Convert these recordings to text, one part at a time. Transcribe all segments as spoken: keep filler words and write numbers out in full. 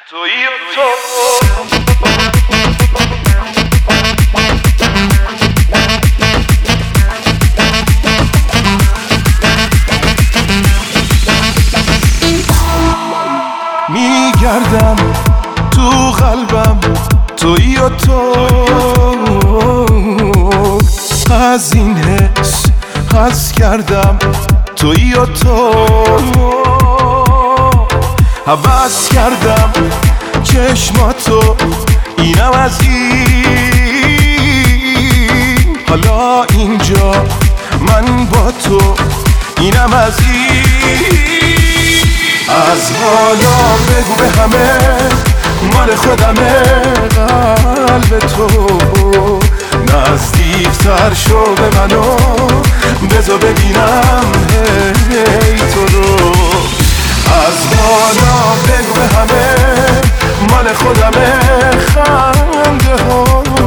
تویی تو میگردم تو قلبم، تویی و تو. از این حس حس کردم، تویی و تو. حوض کردم چشماتو، اینم از این. حالا اینجا من با تو، اینم از این. از حالا بگو به همه مال خودمه قلب تو. نزدیکتر شو به منو، بذار ببینم هی تو رو. از حالا بگو به همه مال خودمه خنده ها.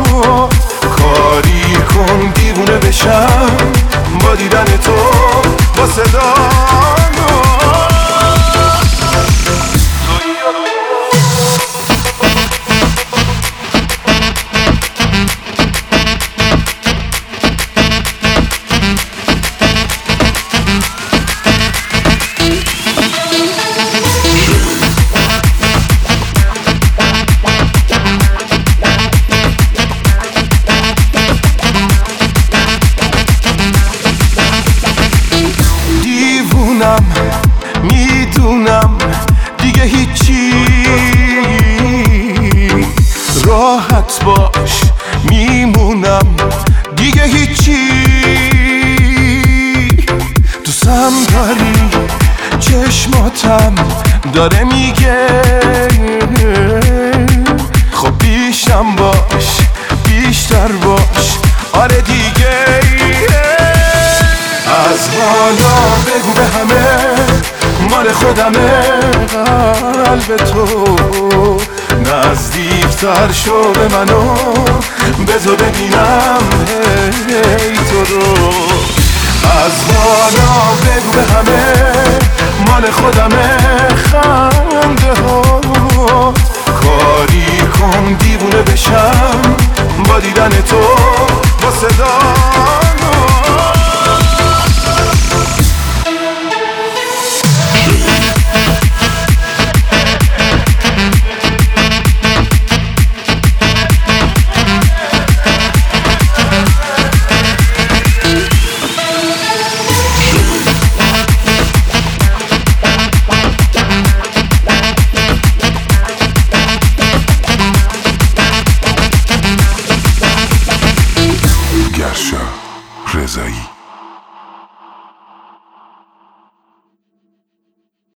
کاری کن دیوونه بشم با دیدن تو، با صدا. میدونم دیگه هیچی، راحت باش میمونم دیگه هیچی. دوستم داری چشماتم داره میگه، خب بیشتم باش بیشتر باش، آره دیگه. از حالا بگو به همه مال خودمه قلب تو. نزدیکتر شو به منو، بذار ببینم هی تو رو. از حالا بگو به همه مال خودمه خنده ها. کاری کن دیوونه بشم با دیدن تو، با صدا. گرشا رضایی.